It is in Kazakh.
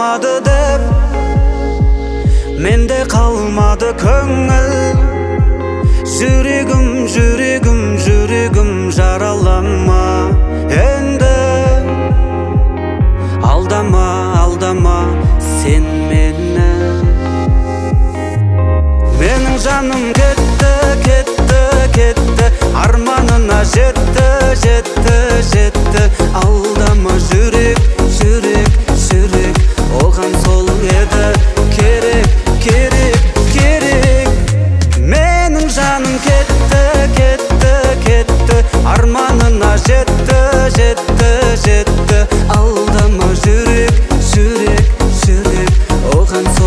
қалмады деп, менде қалмады көңіл. Жүрегім, жүрегім, жүрегім жаралама енді. Алдама, алдама сен мені. Менің жаным кетті, кетті, кетті, арманына жетті, жетті, жетті. Алдама жүрек, жүрек, жүрек, оған сол еді керек, керек, керек. Менің жаным кетті, кетті, кетті, арманына жетті, жетті, жетті. Алдама жүрек, жүрек, жүрек, оған сол